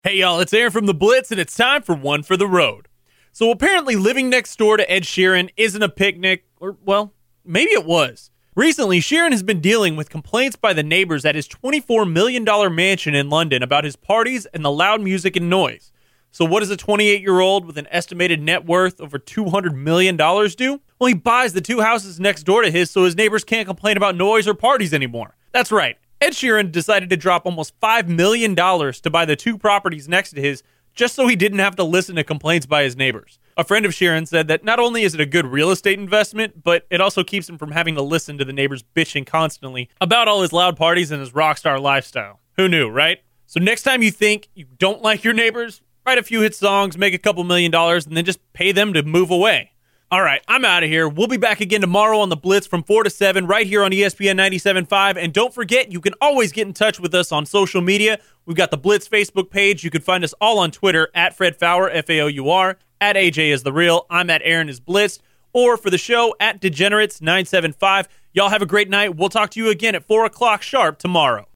Hey y'all, it's Aaron from The Blitz, and it's time for One for the Road. So apparently living next door to Ed Sheeran isn't a picnic, or well, maybe it was. Recently, Sheeran has been dealing with complaints by the neighbors at his $24 million mansion in London about his parties and the loud music and noise. So what does a 28-year-old with an estimated net worth over $200 million do? Well, he buys the two houses next door to his so his neighbors can't complain about noise or parties anymore. That's right. Ed Sheeran decided to drop almost $5 million to buy the two properties next to his just so he didn't have to listen to complaints by his neighbors. A friend of Sheeran said that not only is it a good real estate investment, but it also keeps him from having to listen to the neighbors bitching constantly about all his loud parties and his rock star lifestyle. Who knew, right? So next time you think you don't like your neighbors, write a few hit songs, make a couple $1 million, and then just pay them to move away. All right, I'm out of here. We'll be back again tomorrow on The Blitz from 4 to 7 right here on ESPN 97.5. And don't forget, you can always get in touch with us on social media. We've got the Blitz Facebook page. You can find us all on Twitter at Fred Faour, F-A-O-U-R, at AJ is the Real. I'm at Aaron is Blitzed. Or for the show, at Degenerates975. Y'all have a great night. We'll talk to you again at 4 o'clock sharp tomorrow.